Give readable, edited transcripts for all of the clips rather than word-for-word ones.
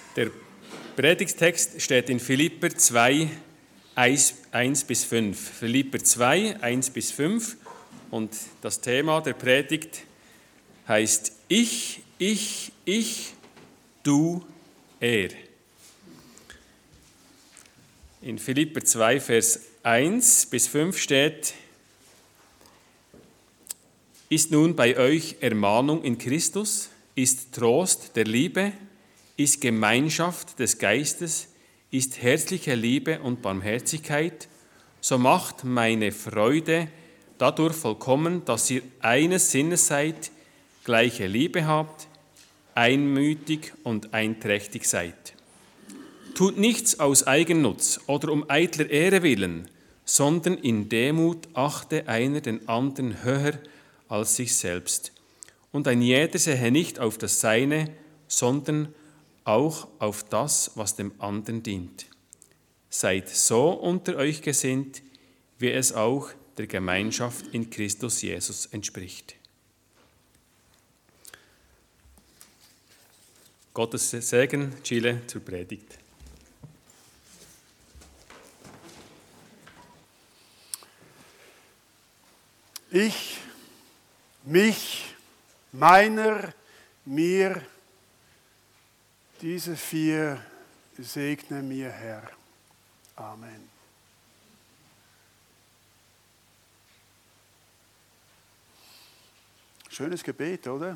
Der Predigtext steht in Philipper 2, 1 bis 5. Philipper 2, 1 bis 5. Und das Thema der Predigt heißt Ich, du, er. In Philipper 2, Vers 1 bis 5 steht: Ist nun bei euch Ermahnung in Christus, ist Trost der Liebe, ist Gemeinschaft des Geistes, ist herzliche Liebe und Barmherzigkeit, so macht meine Freude dadurch vollkommen, dass ihr eines Sinnes seid, gleiche Liebe habt, einmütig und einträchtig seid. Tut nichts aus Eigennutz oder um eitler Ehre willen, sondern in Demut achte einer den anderen höher als sich selbst. Und ein jeder sehe nicht auf das Seine, sondern auch auf das, was dem anderen dient. Seid so unter euch gesinnt, wie es auch der Gemeinschaft in Christus Jesus entspricht. Gottes Segen, Chile, zur Predigt. Ich, mich, meiner, mir, diese 4 segne mir, Herr. Amen. Schönes Gebet, oder?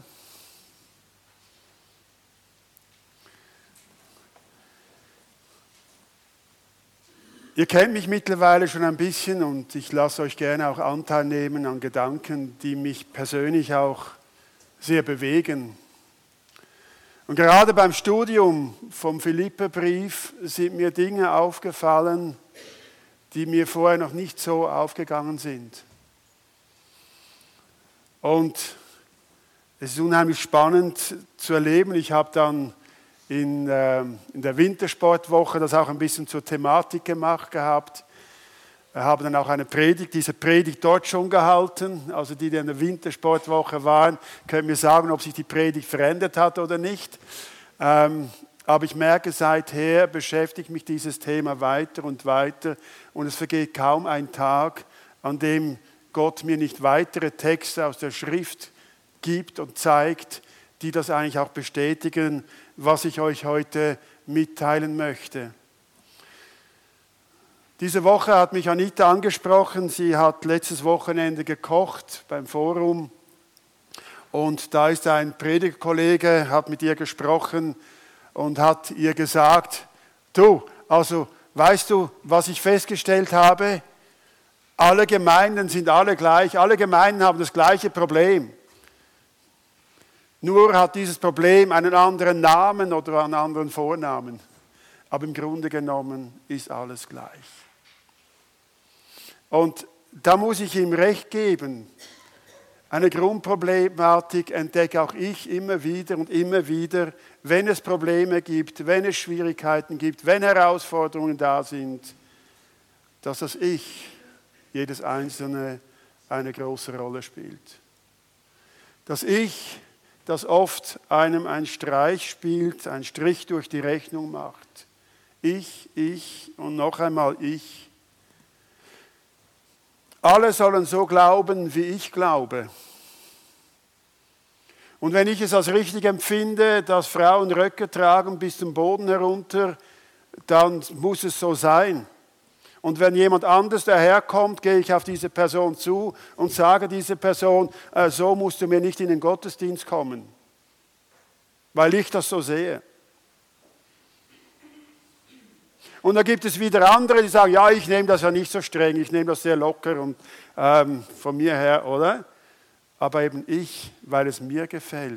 Ihr kennt mich mittlerweile schon ein bisschen und ich lasse euch gerne auch Anteil nehmen an Gedanken, die mich persönlich auch sehr bewegen. Und gerade beim Studium vom Philipperbrief sind mir Dinge aufgefallen, die mir vorher noch nicht so aufgegangen sind. Und es ist unheimlich spannend zu erleben. Ich habe dann in der Wintersportwoche das auch ein bisschen zur Thematik gemacht gehabt. Wir haben dann auch diese Predigt dort schon gehalten. Also die in der Wintersportwoche waren, können mir sagen, ob sich die Predigt verändert hat oder nicht. Aber ich merke, seither beschäftigt mich dieses Thema weiter und weiter. Und es vergeht kaum ein Tag, an dem Gott mir nicht weitere Texte aus der Schrift gibt und zeigt, die das eigentlich auch bestätigen, was ich euch heute mitteilen möchte. Diese Woche hat mich Anita angesprochen. Sie hat letztes Wochenende gekocht beim Forum. Und da ist ein Predigerkollege, hat mit ihr gesprochen und hat ihr gesagt, weißt du, was ich festgestellt habe? Alle Gemeinden sind alle gleich, alle Gemeinden haben das gleiche Problem. Nur hat dieses Problem einen anderen Namen oder einen anderen Vornamen. Aber im Grunde genommen ist alles gleich. Und da muss ich ihm recht geben. Eine Grundproblematik entdecke auch ich immer wieder und immer wieder, wenn es Probleme gibt, wenn es Schwierigkeiten gibt, wenn Herausforderungen da sind, dass das Ich, jedes Einzelne, eine große Rolle spielt. Das Ich, das oft einem einen Streich spielt, einen Strich durch die Rechnung macht. Ich und noch einmal ich. Alle sollen so glauben, wie ich glaube. Und wenn ich es als richtig empfinde, dass Frauen Röcke tragen bis zum Boden herunter, dann muss es so sein. Und wenn jemand anders daherkommt, gehe ich auf diese Person zu und sage dieser Person, so musst du mir nicht in den Gottesdienst kommen, weil ich das so sehe. Und dann gibt es wieder andere, die sagen, ja, ich nehme das ja nicht so streng, ich nehme das sehr locker und von mir her, oder? Aber eben ich, weil es mir gefällt.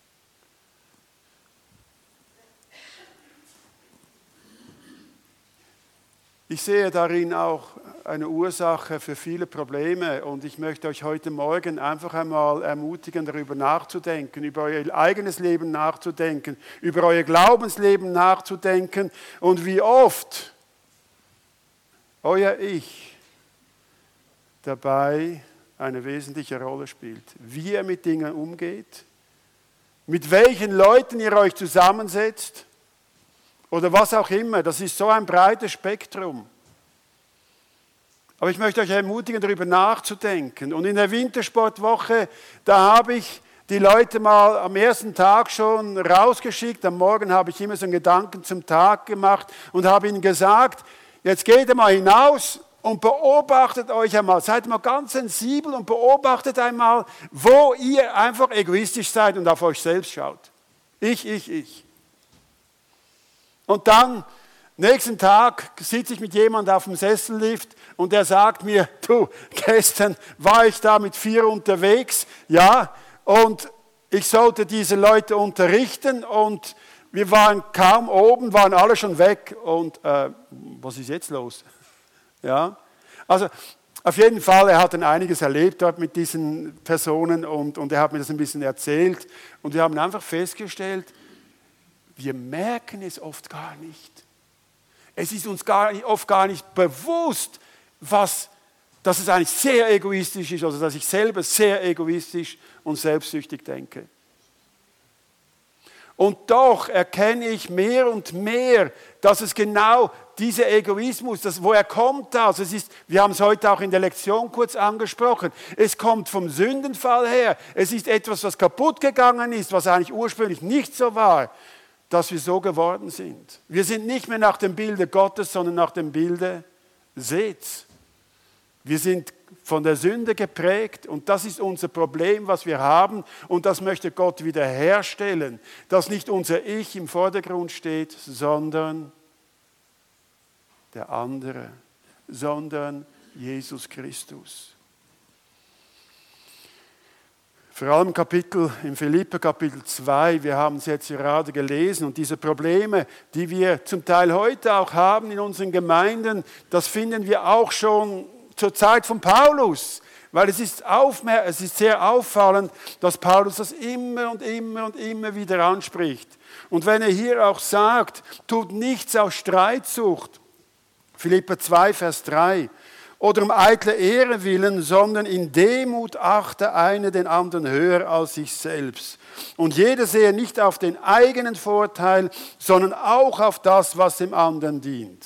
Ich sehe darin auch eine Ursache für viele Probleme und ich möchte euch heute Morgen einfach einmal ermutigen, darüber nachzudenken, über euer eigenes Leben nachzudenken, über euer Glaubensleben nachzudenken und wie oft euer Ich dabei eine wesentliche Rolle spielt. Wie ihr mit Dingen umgeht, mit welchen Leuten ihr euch zusammensetzt, oder was auch immer. Das ist so ein breites Spektrum. Aber ich möchte euch ermutigen, darüber nachzudenken. Und in der Wintersportwoche, da habe ich die Leute mal am ersten Tag schon rausgeschickt. Am Morgen habe ich immer so einen Gedanken zum Tag gemacht und habe ihnen gesagt, jetzt geht ihr mal hinaus und beobachtet euch einmal. Seid mal ganz sensibel und beobachtet einmal, wo ihr einfach egoistisch seid und auf euch selbst schaut. Ich. Und dann, nächsten Tag, sitze ich mit jemandem auf dem Sessellift und der sagt mir, du, gestern war ich da mit 4 unterwegs, ja, und ich sollte diese Leute unterrichten und wir waren kaum oben, waren alle schon weg und was ist jetzt los? Ja, also auf jeden Fall, er hat dann einiges erlebt dort mit diesen Personen und er hat mir das ein bisschen erzählt und wir haben einfach festgestellt, wir merken es oft gar nicht. Es ist uns oft gar nicht bewusst, dass es eigentlich sehr egoistisch ist, also dass ich selber sehr egoistisch und selbstsüchtig denke. Und doch erkenne ich mehr und mehr, dass es genau dieser Egoismus, woher kommt das? Wir haben es heute auch in der Lektion kurz angesprochen. Es kommt vom Sündenfall her. Es ist etwas, was kaputt gegangen ist, was eigentlich ursprünglich nicht so war, dass wir so geworden sind. Wir sind nicht mehr nach dem Bilde Gottes, sondern nach dem Bilde Seths. Wir sind von der Sünde geprägt und das ist unser Problem, was wir haben und das möchte Gott wiederherstellen, dass nicht unser Ich im Vordergrund steht, sondern der andere, sondern Jesus Christus. Vor allem im Philipper Kapitel 2, wir haben es jetzt gerade gelesen und diese Probleme, die wir zum Teil heute auch haben in unseren Gemeinden, das finden wir auch schon zur Zeit von Paulus, weil es ist sehr auffallend, dass Paulus das immer und immer wieder anspricht. Und wenn er hier auch sagt, tut nichts aus Streitsucht, Philipper 2, Vers 3, oder um eitle Ehre willen, sondern in Demut achte einer den anderen höher als sich selbst. Und jeder sehe nicht auf den eigenen Vorteil, sondern auch auf das, was dem anderen dient.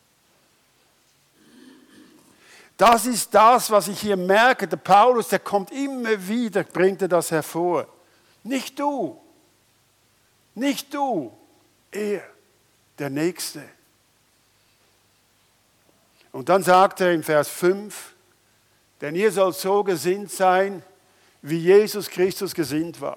Das ist das, was ich hier merke. Der Paulus, der kommt immer wieder, bringt er das hervor. Nicht du, er, der Nächste. Und dann sagt er im Vers 5, denn ihr sollt so gesinnt sein, wie Jesus Christus gesinnt war.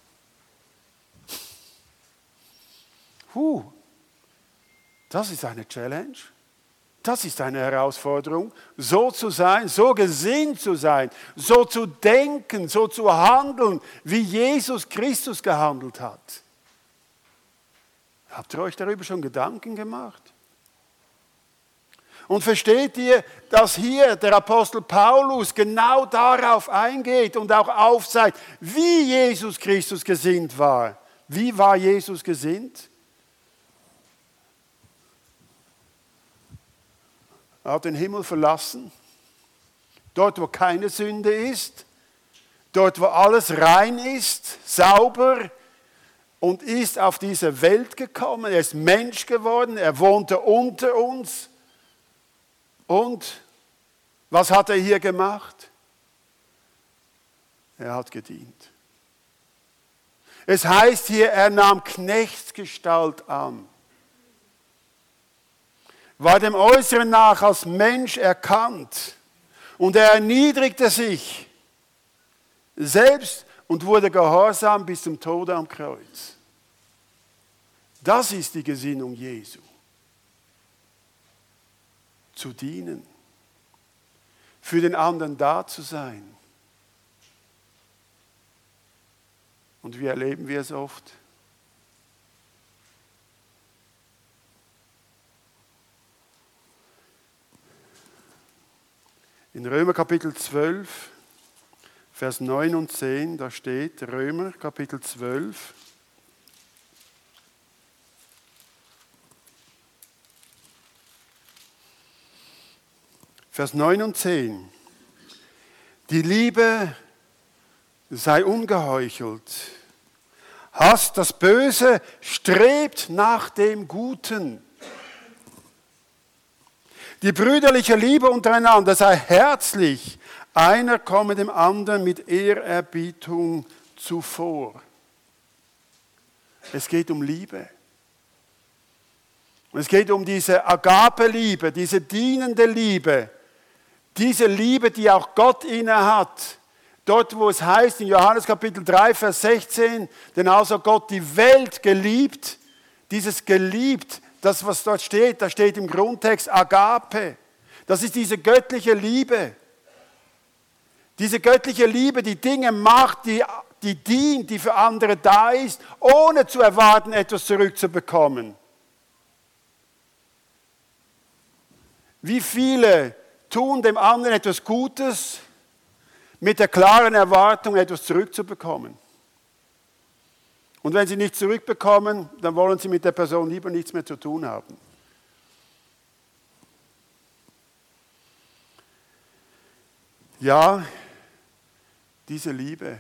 Das ist eine Challenge. Das ist eine Herausforderung, so zu sein, so gesinnt zu sein, so zu denken, so zu handeln, wie Jesus Christus gehandelt hat. Habt ihr euch darüber schon Gedanken gemacht? Und versteht ihr, dass hier der Apostel Paulus genau darauf eingeht und auch aufzeigt, wie Jesus Christus gesinnt war? Wie war Jesus gesinnt? Er hat den Himmel verlassen, dort wo keine Sünde ist, dort wo alles rein ist, sauber und ist auf diese Welt gekommen. Er ist Mensch geworden, er wohnte unter uns. Und was hat er hier gemacht? Er hat gedient. Es heißt hier, er nahm Knechtsgestalt an. War dem Äußeren nach als Mensch erkannt und er erniedrigte sich selbst und wurde gehorsam bis zum Tode am Kreuz. Das ist die Gesinnung Jesu. Zu dienen, für den anderen da zu sein. Und wie erleben wir es oft? In Römer Kapitel 12, Vers 9 und 10, da steht Römer Kapitel 12, Vers 9 und 10. Die Liebe sei ungeheuchelt, hasst das Böse, strebt nach dem Guten. Die brüderliche Liebe untereinander sei herzlich, einer komme dem anderen mit Ehrerbietung zuvor. Es geht um Liebe. Und es geht um diese Agape-Liebe, diese dienende Liebe, diese Liebe, die auch Gott innehat. Dort, wo es heißt, in Johannes Kapitel 3, Vers 16, denn also Gott die Welt geliebt, dieses geliebt, das, was dort steht, da steht im Grundtext Agape. Das ist diese göttliche Liebe. Diese göttliche Liebe, die Dinge macht, die dient, die für andere da ist, ohne zu erwarten, etwas zurückzubekommen. Wie viele tun dem anderen etwas Gutes mit der klaren Erwartung, etwas zurückzubekommen? Und wenn sie nicht zurückbekommen, dann wollen sie mit der Person lieber nichts mehr zu tun haben. Ja, diese Liebe.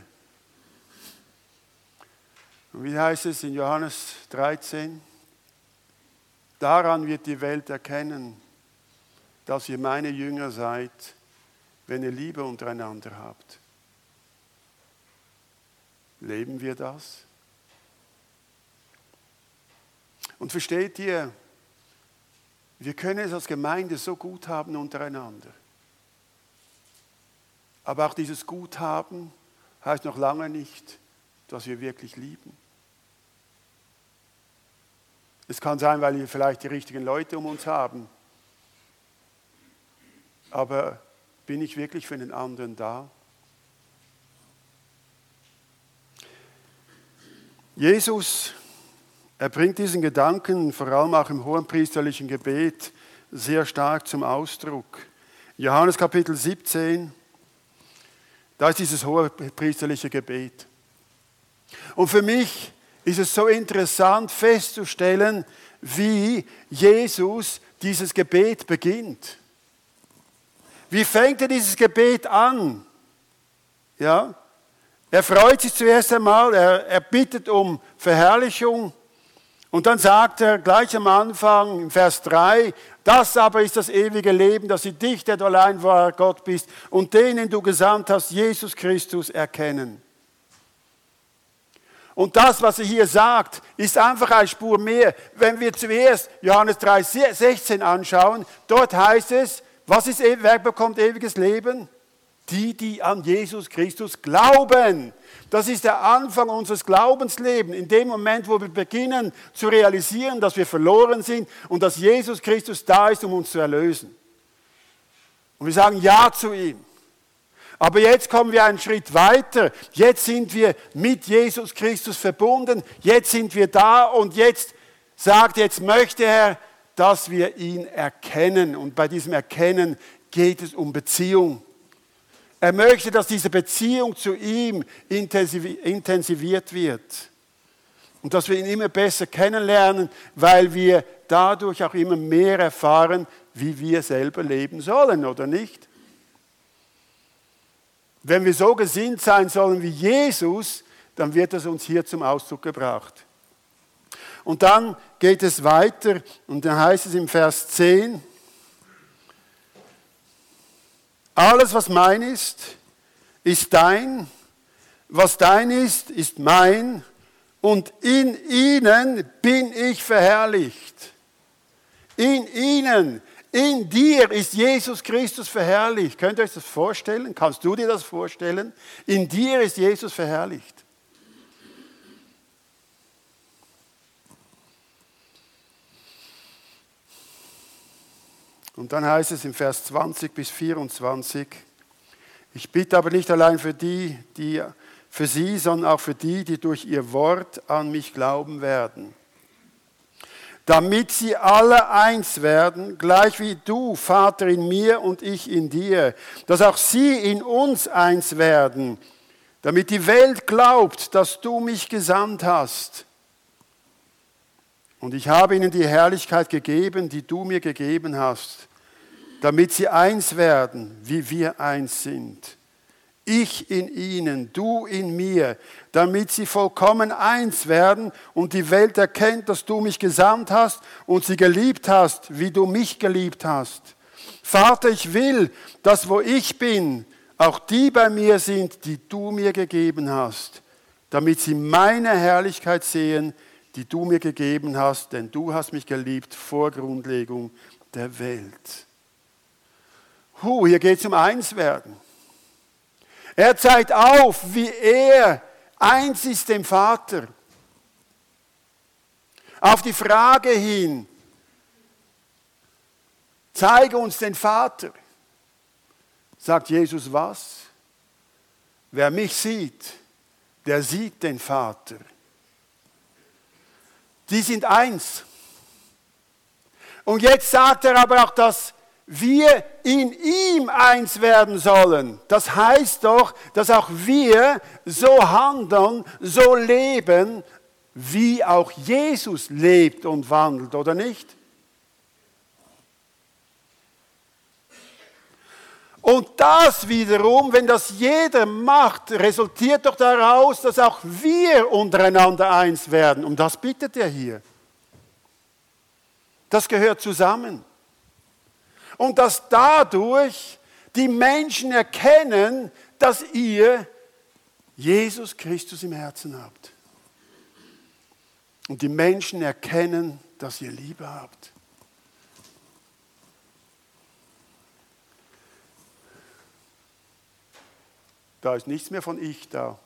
Und wie heißt es in Johannes 13? Daran wird die Welt erkennen, dass ihr meine Jünger seid, wenn ihr Liebe untereinander habt. Leben wir das? Und versteht ihr, wir können es als Gemeinde so gut haben untereinander. Aber auch dieses Guthaben heißt noch lange nicht, dass wir wirklich lieben. Es kann sein, weil wir vielleicht die richtigen Leute um uns haben. Aber bin ich wirklich für den anderen da? Jesus, er bringt diesen Gedanken vor allem auch im hohenpriesterlichen Gebet sehr stark zum Ausdruck. Johannes Kapitel 17, da ist dieses hohenpriesterliche Gebet. Und für mich ist es so interessant festzustellen, wie Jesus dieses Gebet beginnt. Wie fängt er dieses Gebet an? Ja? Er freut sich zuerst einmal, er bittet um Verherrlichung und dann sagt er gleich am Anfang in Vers 3, das aber ist das ewige Leben, dass sie dich, der du allein wahrer Gott bist, und den, den du gesandt hast, Jesus Christus, erkennen. Und das, was er hier sagt, ist einfach eine Spur mehr. Wenn wir zuerst Johannes 3,16 anschauen, dort heißt es, wer bekommt ewiges Leben? Die an Jesus Christus glauben. Das ist der Anfang unseres Glaubenslebens. In dem Moment, wo wir beginnen zu realisieren, dass wir verloren sind und dass Jesus Christus da ist, um uns zu erlösen. Und wir sagen Ja zu ihm. Aber jetzt kommen wir einen Schritt weiter. Jetzt sind wir mit Jesus Christus verbunden. Jetzt sind wir da und jetzt möchte er, dass wir ihn erkennen. Und bei diesem Erkennen geht es um Beziehung. Er möchte, dass diese Beziehung zu ihm intensiviert wird. Und dass wir ihn immer besser kennenlernen, weil wir dadurch auch immer mehr erfahren, wie wir selber leben sollen, oder nicht? Wenn wir so gesinnt sein sollen wie Jesus, dann wird es uns hier zum Ausdruck gebracht. Und dann geht es weiter und dann heißt es im Vers 10, alles, was mein ist, ist dein, was dein ist mein, und in ihnen bin ich verherrlicht. In ihnen, in dir ist Jesus Christus verherrlicht. Könnt ihr euch das vorstellen? Kannst du dir das vorstellen? In dir ist Jesus verherrlicht. Und dann heißt es im Vers 20 bis 24, ich bitte aber nicht allein für sie, sondern auch für die durch ihr Wort an mich glauben werden. Damit sie alle eins werden, gleich wie du, Vater, in mir und ich in dir, dass auch sie in uns eins werden, damit die Welt glaubt, dass du mich gesandt hast. Und ich habe ihnen die Herrlichkeit gegeben, die du mir gegeben hast, damit sie eins werden, wie wir eins sind. ich in ihnen, du in mir, damit sie vollkommen eins werden und die Welt erkennt, dass du mich gesandt hast und sie geliebt hast, wie du mich geliebt hast. Vater, ich will, dass wo ich bin, auch die bei mir sind, die du mir gegeben hast, damit sie meine Herrlichkeit sehen, die du mir gegeben hast, denn du hast mich geliebt vor Grundlegung der Welt. Hier geht es um Einswerden. Er zeigt auf, wie er eins ist dem Vater. Auf die Frage hin, zeige uns den Vater, sagt Jesus was? Wer mich sieht, der sieht den Vater. Die sind eins. Und jetzt sagt er aber auch, dass wir in ihm eins werden sollen. Das heißt doch, dass auch wir so handeln, so leben, wie auch Jesus lebt und wandelt, oder nicht? Und das wiederum, wenn das jeder macht, resultiert doch daraus, dass auch wir untereinander eins werden. Um das bittet er hier. Das gehört zusammen. Und dass dadurch die Menschen erkennen, dass ihr Jesus Christus im Herzen habt. Und die Menschen erkennen, dass ihr Liebe habt. Da ist nichts mehr von ich da.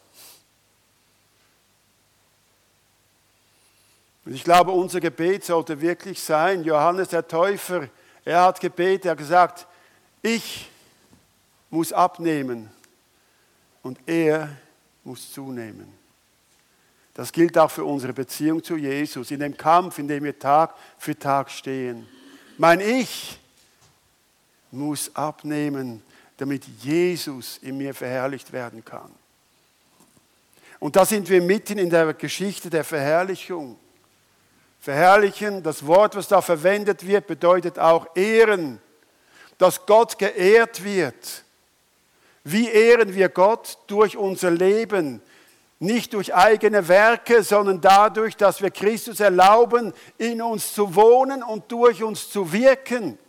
Und ich glaube, unser Gebet sollte wirklich sein, Johannes der Täufer, er hat gebetet, er hat gesagt, ich muss abnehmen und er muss zunehmen. Das gilt auch für unsere Beziehung zu Jesus, in dem Kampf, in dem wir Tag für Tag stehen. Mein Ich muss abnehmen, damit Jesus in mir verherrlicht werden kann. Und da sind wir mitten in der Geschichte der Verherrlichung. Verherrlichen, das Wort, was da verwendet wird, bedeutet auch ehren, dass Gott geehrt wird. Wie ehren wir Gott? Durch unser Leben, nicht durch eigene Werke, sondern dadurch, dass wir Christus erlauben, in uns zu wohnen und durch uns zu wirken.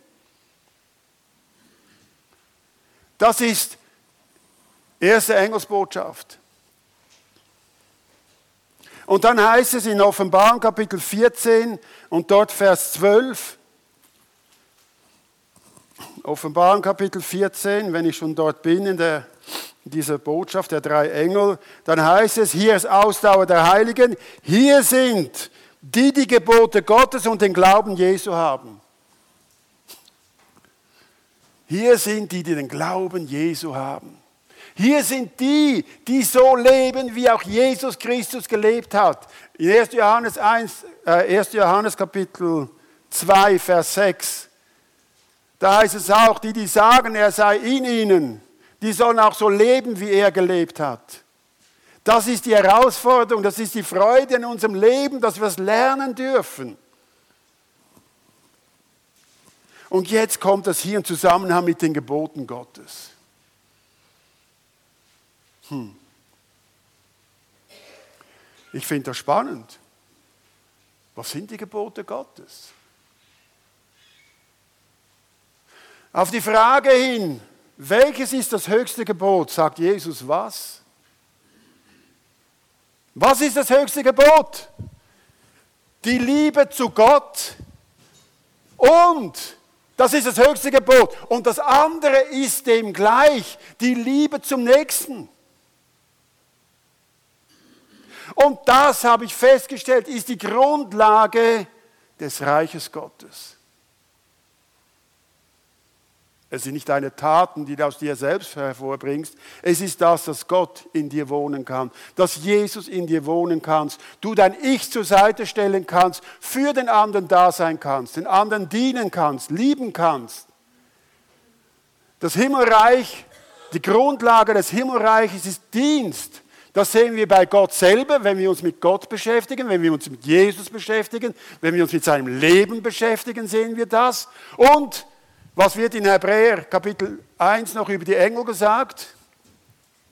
Das ist erste Engelsbotschaft. Und dann heißt es in Offenbarung Kapitel 14 und dort Vers 12, Offenbarung Kapitel 14, wenn ich schon dort bin in dieser Botschaft der 3 Engel, dann heißt es, hier ist Ausdauer der Heiligen, hier sind die Gebote Gottes und den Glauben Jesu haben. Hier sind die den Glauben Jesu haben. Hier sind die, die so leben, wie auch Jesus Christus gelebt hat. In 1. Johannes Kapitel 2, Vers 6, da heißt es auch, die sagen, er sei in ihnen, die sollen auch so leben, wie er gelebt hat. Das ist die Herausforderung, das ist die Freude in unserem Leben, dass wir es lernen dürfen. Und jetzt kommt das hier im Zusammenhang mit den Geboten Gottes. Ich finde das spannend. Was sind die Gebote Gottes? Auf die Frage hin, welches ist das höchste Gebot, sagt Jesus was? Was ist das höchste Gebot? Die Liebe zu Gott und das ist das höchste Gebot. Und das andere ist dem gleich, die Liebe zum Nächsten. Und das, habe ich festgestellt, ist die Grundlage des Reiches Gottes. Es sind nicht deine Taten, die du aus dir selbst hervorbringst. Es ist das, dass Gott in dir wohnen kann, dass Jesus in dir wohnen kann, du dein Ich zur Seite stellen kannst, für den anderen da sein kannst, den anderen dienen kannst, lieben kannst. Das Himmelreich, die Grundlage des Himmelreiches ist Dienst. Das sehen wir bei Gott selber, wenn wir uns mit Gott beschäftigen, wenn wir uns mit Jesus beschäftigen, wenn wir uns mit seinem Leben beschäftigen, sehen wir das. Und was wird in Hebräer Kapitel 1 noch über die Engel gesagt?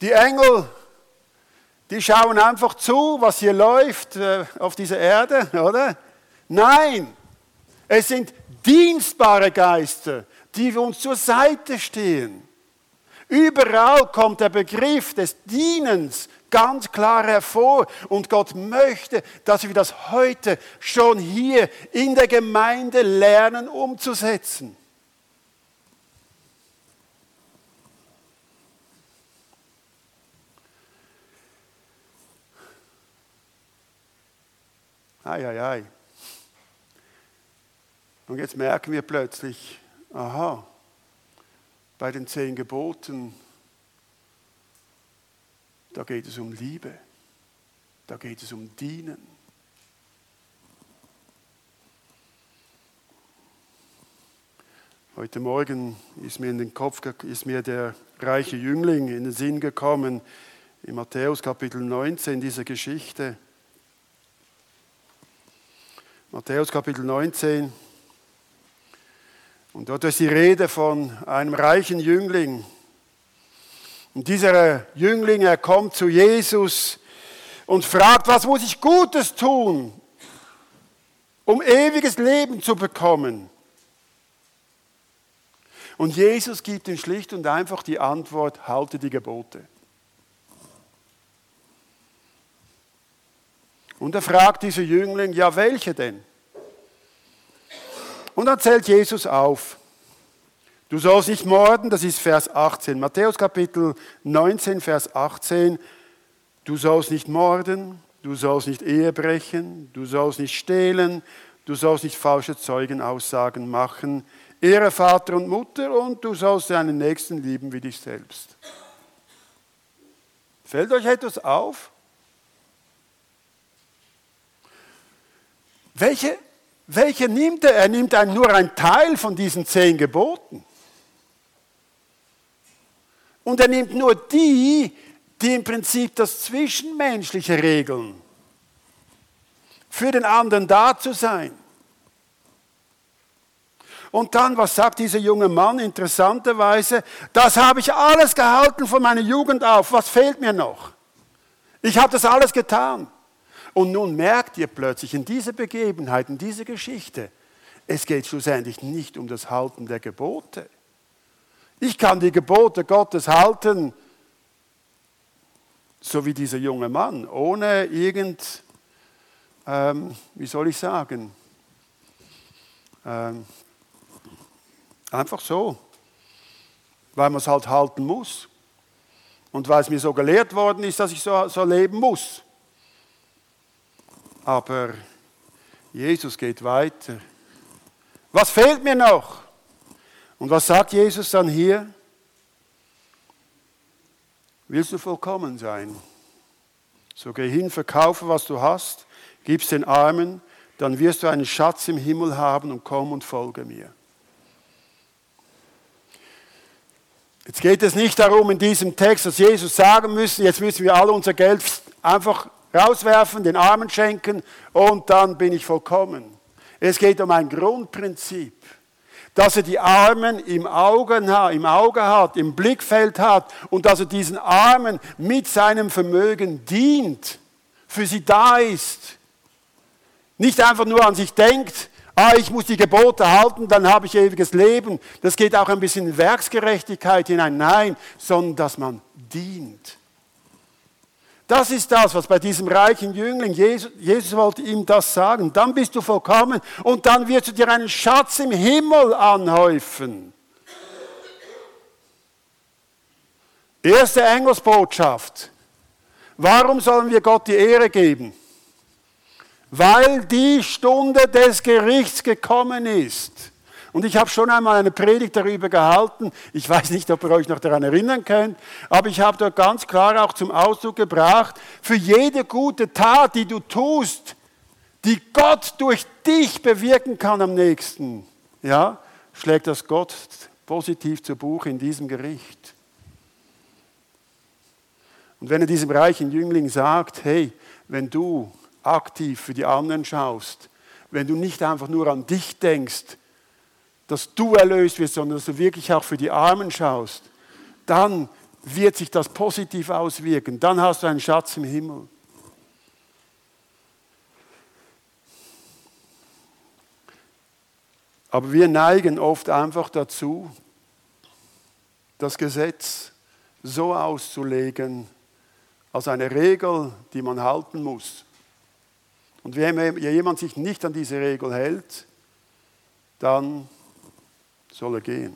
Die Engel, die schauen einfach zu, was hier läuft auf dieser Erde, oder? Nein, es sind dienstbare Geister, die uns zur Seite stehen. Überall kommt der Begriff des Dienens ganz klar hervor. Und Gott möchte, dass wir das heute schon hier in der Gemeinde lernen umzusetzen. Ei. Und jetzt merken wir plötzlich, aha, bei den 10 Geboten, da geht es um Liebe, da geht es um Dienen. Heute Morgen ist mir der reiche Jüngling in den Sinn gekommen, in Matthäus Kapitel 19, diese Geschichte. Matthäus Kapitel 19. Und dort ist die Rede von einem reichen Jüngling. Und dieser Jüngling, er kommt zu Jesus und fragt, was muss ich Gutes tun, um ewiges Leben zu bekommen? Und Jesus gibt ihm schlicht und einfach die Antwort, halte die Gebote. Und er fragt dieser Jüngling, ja, welche denn? Und dann zählt Jesus auf. Du sollst nicht morden, das ist Vers 18. Matthäus Kapitel 19, Vers 18. Du sollst nicht morden, du sollst nicht Ehe brechen, du sollst nicht stehlen, du sollst nicht falsche Zeugenaussagen machen. Ehre Vater und Mutter und du sollst deinen Nächsten lieben wie dich selbst. Fällt euch etwas auf? Welche nimmt er? Er nimmt nur einen Teil von diesen 10 Geboten. Und er nimmt nur die im Prinzip das Zwischenmenschliche regeln. Für den anderen da zu sein. Und dann, was sagt dieser junge Mann? Interessanterweise, das habe ich alles gehalten von meiner Jugend auf. Was fehlt mir noch? Ich habe das alles getan. Und nun merkt ihr plötzlich in dieser Begebenheit, in dieser Geschichte, es geht schlussendlich nicht um das Halten der Gebote. Ich kann die Gebote Gottes halten, so wie dieser junge Mann, ohne einfach so, weil man es halt halten muss. Und weil es mir so gelehrt worden ist, dass ich so leben muss. Aber Jesus geht weiter. Was fehlt mir noch? Und was sagt Jesus dann hier? Willst du vollkommen sein? So geh hin, verkaufe, was du hast, gib's den Armen, dann wirst du einen Schatz im Himmel haben und komm und folge mir. Jetzt geht es nicht darum in diesem Text, dass Jesus sagen müsste, jetzt müssen wir alle unser Geld einfach rauswerfen, den Armen schenken und dann bin ich vollkommen. Es geht um ein Grundprinzip, dass er die Armen im Auge hat, im Blickfeld hat und dass er diesen Armen mit seinem Vermögen dient, für sie da ist. Nicht einfach nur an sich denkt, ich muss die Gebote halten, dann habe ich ewiges Leben. Das geht auch ein bisschen in Werksgerechtigkeit hinein. Nein, sondern dass man dient. Das ist das, was bei diesem reichen Jüngling, Jesus wollte ihm das sagen. Dann bist du vollkommen und dann wirst du dir einen Schatz im Himmel anhäufen. Erste Engelsbotschaft. Warum sollen wir Gott die Ehre geben? Weil die Stunde des Gerichts gekommen ist. Und ich habe schon einmal eine Predigt darüber gehalten. Ich weiß nicht, ob ihr euch noch daran erinnern könnt, aber ich habe dort ganz klar auch zum Ausdruck gebracht, für jede gute Tat, die du tust, die Gott durch dich bewirken kann am nächsten, ja, schlägt das Gott positiv zu Buche in diesem Gericht. Und wenn er diesem reichen Jüngling sagt, hey, wenn du aktiv für die anderen schaust, wenn du nicht einfach nur an dich denkst, dass du erlöst wirst, sondern dass du wirklich auch für die Armen schaust, dann wird sich das positiv auswirken. Dann hast du einen Schatz im Himmel. Aber wir neigen oft einfach dazu, das Gesetz so auszulegen, als eine Regel, die man halten muss. Und wenn jemand sich nicht an diese Regel hält, dann soll er gehen.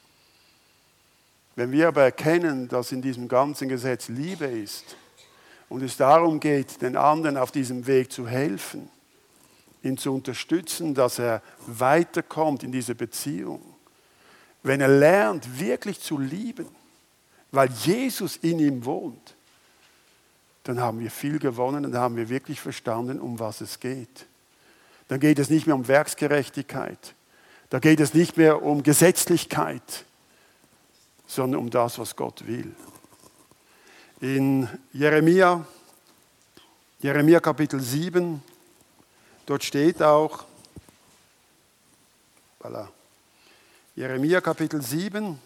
Wenn wir aber erkennen, dass in diesem ganzen Gesetz Liebe ist und es darum geht, den anderen auf diesem Weg zu helfen, ihn zu unterstützen, dass er weiterkommt in diese Beziehung, wenn er lernt, wirklich zu lieben, weil Jesus in ihm wohnt, dann haben wir viel gewonnen, dann haben wir wirklich verstanden, um was es geht. Dann geht es nicht mehr um Werksgerechtigkeit, da geht es nicht mehr um Gesetzlichkeit, sondern um das, was Gott will. In Jeremia Kapitel 7, dort steht auch, voilà, Jeremia Kapitel 7,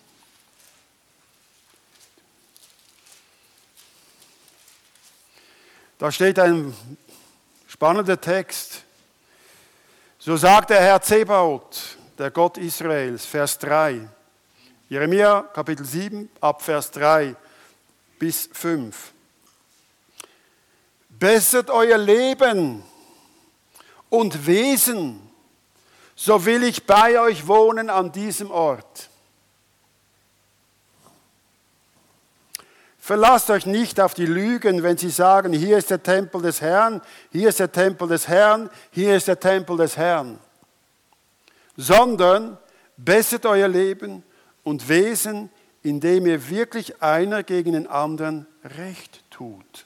da steht ein spannender Text. So sagt der Herr Zebaoth, der Gott Israels, Vers 3. Jeremia Kapitel 7, ab Vers 3 bis 5. Bessert euer Leben und Wesen, so will ich bei euch wohnen an diesem Ort. Verlasst euch nicht auf die Lügen, wenn sie sagen, hier ist der Tempel des Herrn, hier ist der Tempel des Herrn, hier ist der Tempel des Herrn. Sondern bessert euer Leben und Wesen, indem ihr wirklich einer gegen den anderen Recht tut.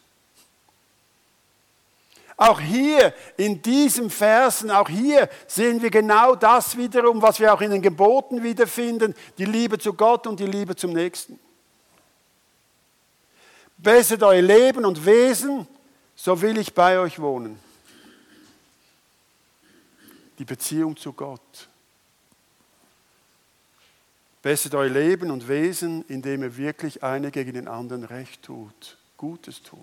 Auch hier in diesen Versen, auch hier sehen wir genau das wiederum, was wir auch in den Geboten wiederfinden, die Liebe zu Gott und die Liebe zum Nächsten. Bessert euer Leben und Wesen, so will ich bei euch wohnen. Die Beziehung zu Gott. Bessert euer Leben und Wesen, indem ihr wirklich einer gegen den anderen Recht tut, Gutes tut.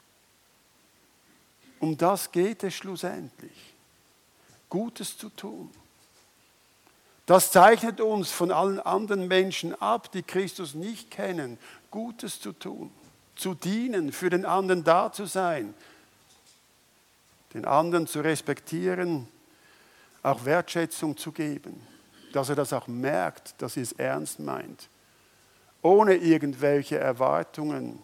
Um das geht es schlussendlich, Gutes zu tun. Das zeichnet uns von allen anderen Menschen ab, die Christus nicht kennen, Gutes zu tun, zu dienen, für den anderen da zu sein, den anderen zu respektieren, auch Wertschätzung zu geben, dass er das auch merkt, dass er es ernst meint, ohne irgendwelche Erwartungen.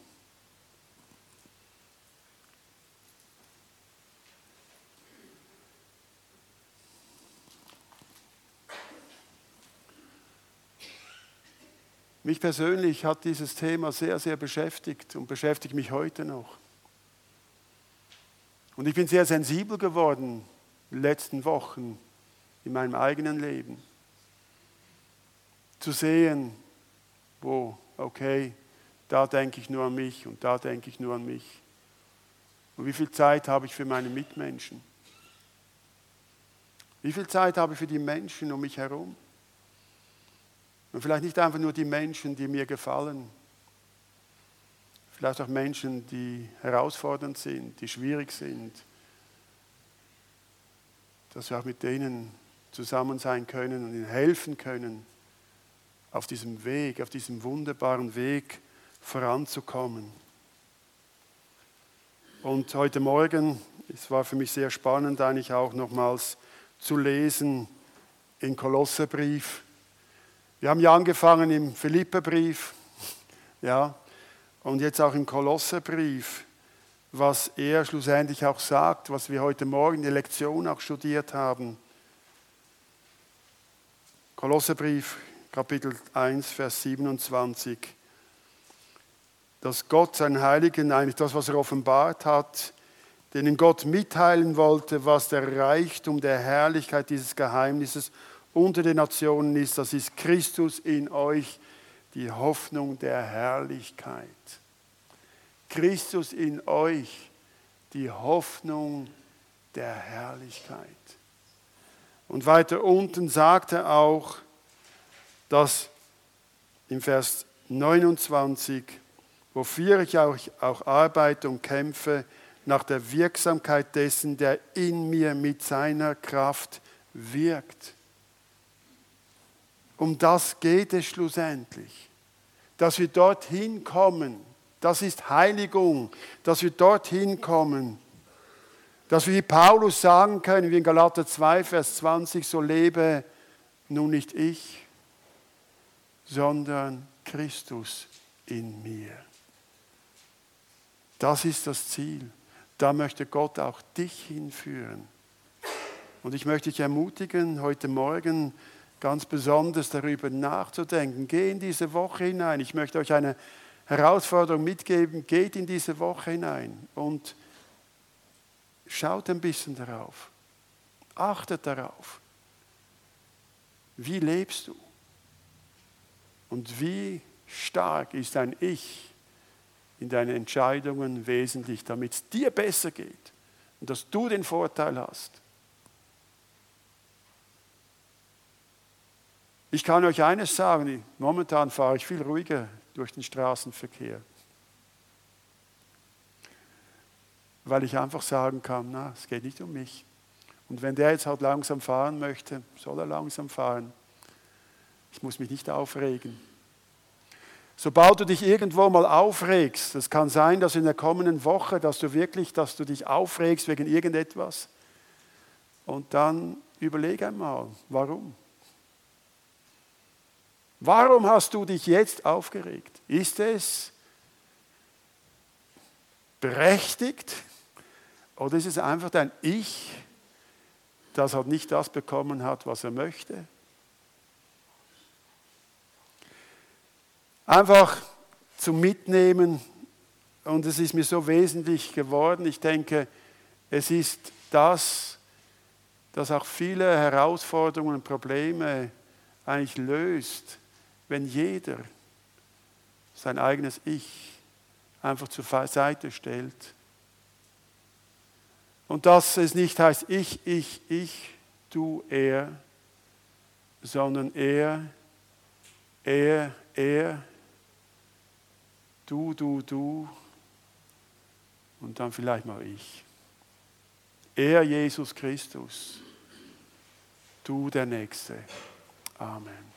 Mich persönlich hat dieses Thema sehr, sehr beschäftigt und beschäftigt mich heute noch. Und ich bin sehr sensibel geworden in den letzten Wochen in meinem eigenen Leben. Zu sehen, okay, da denke ich nur an mich und da denke ich nur an mich. Und wie viel Zeit habe ich für meine Mitmenschen? Wie viel Zeit habe ich für die Menschen um mich herum? Und vielleicht nicht einfach nur die Menschen, die mir gefallen. Vielleicht auch Menschen, die herausfordernd sind, die schwierig sind. Dass wir auch mit denen zusammen sein können und ihnen helfen können, auf diesem Weg, auf diesem wunderbaren Weg voranzukommen. Und heute Morgen, es war für mich sehr spannend, eigentlich auch nochmals zu lesen im Kolosserbrief. Wir haben ja angefangen im Philipperbrief, ja, und jetzt auch im Kolosserbrief, was er schlussendlich auch sagt, was wir heute Morgen in der Lektion auch studiert haben. Kolosserbrief, Kapitel 1, Vers 27. Dass Gott seinen Heiligen, eigentlich das, was er offenbart hat, denen Gott mitteilen wollte, was der Reichtum der Herrlichkeit dieses Geheimnisses unter den Nationen ist, das ist Christus in euch, die Hoffnung der Herrlichkeit. Christus in euch, die Hoffnung der Herrlichkeit. Und weiter unten sagt er auch, dass im Vers 29, wofür ich auch arbeite und kämpfe, nach der Wirksamkeit dessen, der in mir mit seiner Kraft wirkt. Um das geht es schlussendlich, dass wir dorthin kommen. Das ist Heiligung, dass wir dorthin kommen, dass wir wie Paulus sagen können, wie in Galater 2, Vers 20, so lebe nun nicht ich, sondern Christus in mir. Das ist das Ziel. Da möchte Gott auch dich hinführen. Und ich möchte dich ermutigen, heute Morgen ganz besonders darüber nachzudenken. Geh in diese Woche hinein. Ich möchte euch eine Herausforderung mitgeben. Geht in diese Woche hinein und schaut ein bisschen darauf. Achtet darauf. Wie lebst du? Und wie stark ist dein Ich in deinen Entscheidungen wesentlich, damit es dir besser geht und dass du den Vorteil hast. Ich kann euch eines sagen, momentan fahre ich viel ruhiger durch den Straßenverkehr, weil ich einfach sagen kann, na, es geht nicht um mich. Und wenn der jetzt halt langsam fahren möchte, soll er langsam fahren. Ich muss mich nicht aufregen. Sobald du dich irgendwo mal aufregst, es kann sein, dass in der kommenden Woche, dass du dich aufregst wegen irgendetwas. Und dann überlege einmal, warum? Warum hast du dich jetzt aufgeregt? Ist es berechtigt oder ist es einfach dein Ich, das halt nicht das bekommen hat, was er möchte? Einfach zum Mitnehmen, und es ist mir so wesentlich geworden. Ich denke, es ist das, das auch viele Herausforderungen und Probleme eigentlich löst, wenn jeder sein eigenes Ich einfach zur Seite stellt. Und dass es nicht heißt ich, du, er, sondern er, du und dann vielleicht mal ich. Er, Jesus Christus, du der Nächste. Amen.